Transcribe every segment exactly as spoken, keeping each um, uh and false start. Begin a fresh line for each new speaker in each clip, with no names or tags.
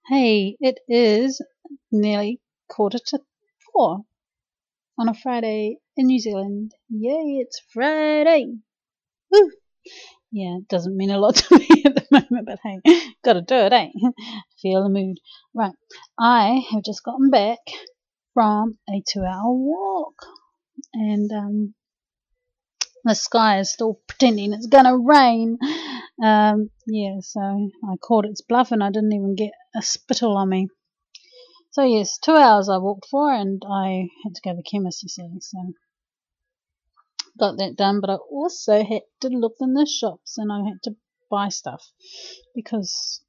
Hey, it is nearly quarter to four on a Friday in New Zealand. Yay, it's Friday! Woo! Yeah, it doesn't mean a lot to me at the moment, but hey, gotta do it, eh? Feel the mood. Right, I have just gotten back from a two hour walk, and um, the sky is still pretending it's gonna rain. Um, yeah, so I called its bluff and I didn't even get a spittle on me. So yes, two hours I walked for, and I had to go to the chemist, you see, so got that done. But I also had to look in the shops, and I had to buy stuff because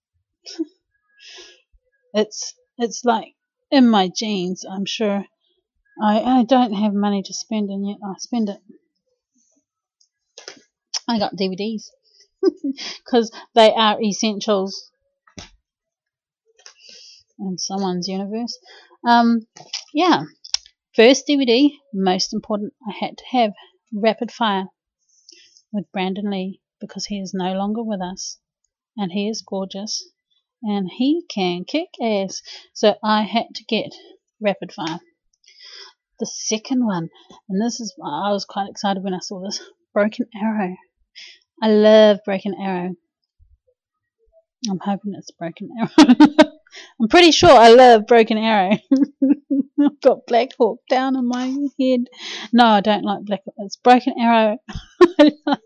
it's it's like in my genes. I'm sure I I don't have money to spend, and yet I spend it. I got D V Ds because they are essentials in someone's universe. Um, yeah. First D V D, most important, I had to have Rapid Fire with Brandon Lee because he is no longer with us, and he is gorgeous and he can kick ass. So I had to get Rapid Fire. The second one, and this is, I was quite excited when I saw this, Broken Arrow. I love Broken Arrow. I'm hoping it's Broken Arrow. I'm pretty sure I love Broken Arrow. I've got Black Hawk down in my head. No, I don't like Black Hawk. It's Broken Arrow. I like.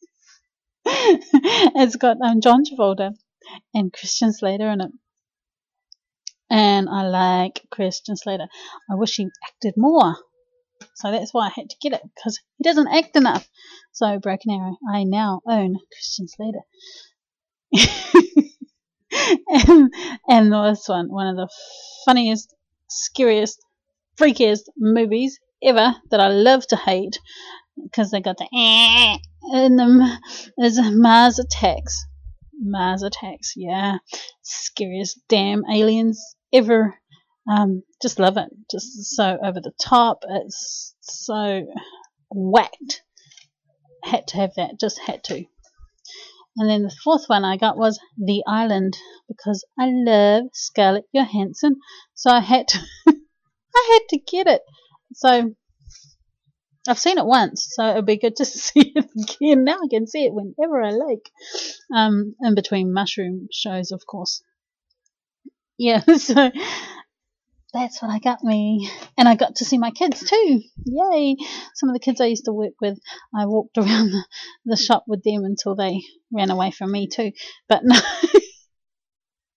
It's got um, John Travolta and Christian Slater in it. And I like Christian Slater. I wish he acted more. So that's why I had to get it, because he doesn't act enough. So Broken Arrow. I now own Christian Slater. and, and this one, one of the funniest, scariest, freakiest movies ever that I love to hate, because they got the eh in them, is Mars Attacks. Mars Attacks, yeah. Scariest damn aliens ever. Um, just love it. Just so over the top. It's so whacked. Had to have that. Just had to. And then the fourth one I got was The Island, because I love Scarlett Johansson. So I had to I had to get it. So I've seen it once, so it'll be good to see it again. Now I can see it whenever I like. Um, in between mushroom shows, of course. Yeah, so that's what I got me. And I got to see my kids too. Yay. Some of the kids I used to work with, I walked around the, the shop with them until they ran away from me too. But no,